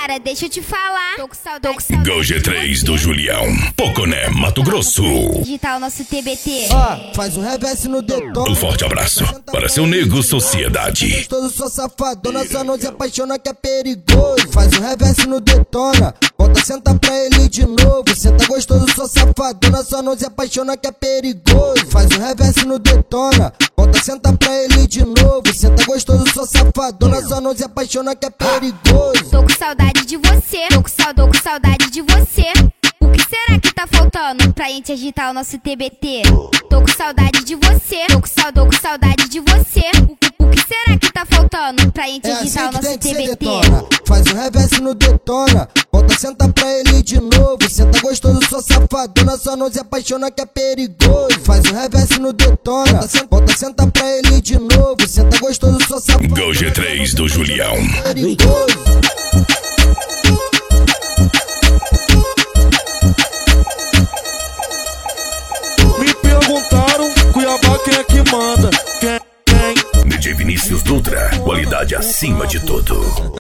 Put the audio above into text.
Agora deixa eu te falar. Tô com saudade. Gol G3 do Julião, Poconé, Mato Grosso. Digitar o nosso TBT. Faz um reverse no detona. Um forte abraço para seu nego sociedade. Gostoso, sou safadona, só não se apaixona que é perigoso. Faz um reverse no detona. Volta, senta pra ele de novo. Senta gostoso, sou safadona, só não se apaixona que é perigoso. Faz um reverse no detona. Volta, senta pra ele de novo. Senta gostoso, sou safadona, só não se apaixona que é perigoso. Tô com saudade de você. Tô com saudade de você. O que será que tá faltando pra gente agitar o nosso TBT? Tô com saudade de você. Tô com saudade de você. O que será que tá faltando pra gente agitar o nosso TBT? Faz um reverse no detona. Volta, senta pra ele de novo. Senta gostoso, sou safadona, só não se apaixona que é perigoso. Faz um reverse no detona. Volta, senta pra ele de novo. Senta gostoso, sou safadona. Gol G3 do Julião. Perigoso. Me perguntaram, Cuiabá quem é que manda? Quem? DJ Vinícius Dutra, qualidade acima de tudo.